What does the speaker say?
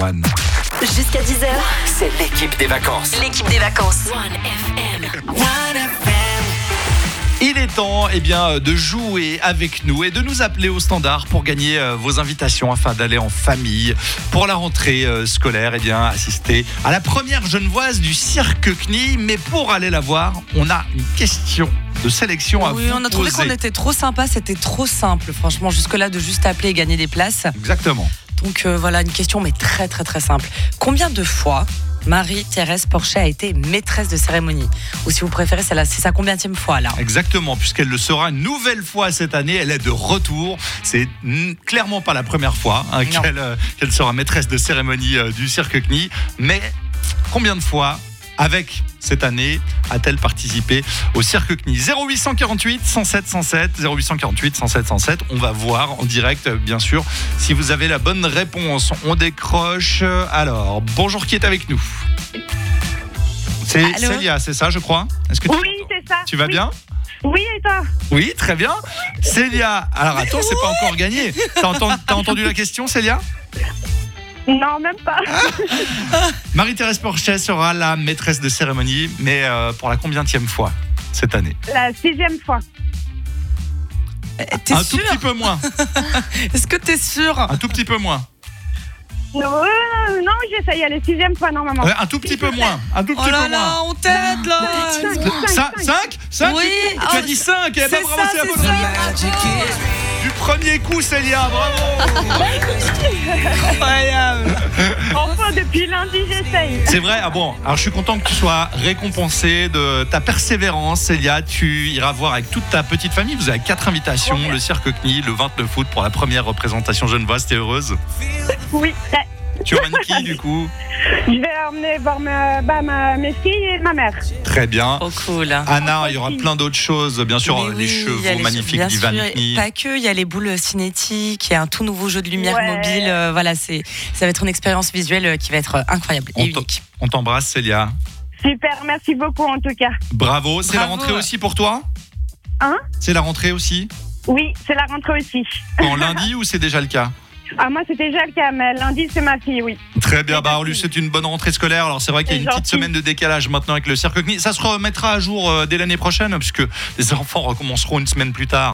One. Jusqu'à 10h, C'est l'équipe des vacances. l'équipe des vacances. Il est temps de jouer avec nous et de nous appeler au standard pour gagner vos invitations afin d'aller en famille pour la rentrée scolaire, assister à la première Genevoise du cirque CNI. Mais pour aller la voir, on a une question de sélection à vous poser. Oui, on a trouvé qu'on était trop sympa, c'était trop simple, franchement, jusque-là, de juste appeler et gagner des places. Exactement. Donc voilà, une question, mais très très très simple. Combien de fois Marie-Thérèse Porchet a été maîtresse de cérémonie? Ou si vous préférez, c'est sa combienième fois là? Exactement, puisqu'elle le sera une nouvelle fois cette année. Elle est de retour. C'est clairement pas la première fois qu'elle sera maîtresse de cérémonie du cirque CNI. Mais combien de fois, avec cette année, a-t-elle participé au cirque CNI? 0848 107 107, 0848 107 107. On va voir en direct, bien sûr, si vous avez la bonne réponse. On décroche. Alors, bonjour, qui est avec nous? C'est Allô? Célia, c'est ça, je crois? Est-ce que Oui, c'est ça. tu vas Oui. bien? Oui, et toi? Oui, très bien. Célia, alors attends, c'est pas encore gagné. T'as entendu la question, Célia? Non, même pas. Marie-Thérèse Porchet sera la maîtresse de cérémonie, mais pour la combienième fois cette année? La 6e fois. T'es Un sûr? tout petit peu moins. Est-ce que t'es sûr? Un tout petit peu moins. Non, j'essaye. Elle est 6e fois, normalement. Un tout petit peu moins. Un tout Oh petit là peu moins. là, on t'aide là! 5 Oui. Tu as dit 5. Eh ben, C'est bravo, ça, c'est la c'est bonne ça. réponse. Du premier coup, Célia, bravo. Incroyable! Enfin, depuis lundi, j'essaye. C'est vrai? Ah bon, alors je suis content que tu sois récompensée de ta persévérance, Célia. Tu iras voir avec toute ta petite famille. Vous avez 4 invitations. Ouais. Le cirque CNI, le 29 août pour la première représentation genevoise. T'es heureuse? Oui. Tu emmènes qui du coup? Je vais emmener voir mes filles et ma mère. Très bien. Trop cool. Anna, il y aura plein d'autres choses, bien sûr, Mais les oui, il y a chevaux les magnifiques bien d'Ivan sûr, CNI. Pas que, il y a les boules cinétiques, il y a un tout nouveau jeu de lumière Ouais. mobile. Voilà, ça va être une expérience visuelle qui va être incroyable et unique. On t'embrasse, Célia. Super, merci beaucoup en tout cas. Bravo. C'est la Bravo. rentrée aussi pour toi? Hein? C'est la rentrée aussi? Oui, c'est la rentrée aussi. En lundi ou c'est déjà le cas? Ah, moi, c'était déjà le cas, mais lundi, c'est ma fille, oui. Très bien, on lui souhaite une bonne rentrée scolaire. Alors c'est vrai qu'il y a C'est une petite gentil. semaine de décalage maintenant avec le cirque CNI. Ça se remettra à jour dès l'année prochaine puisque les enfants recommenceront une semaine plus tard.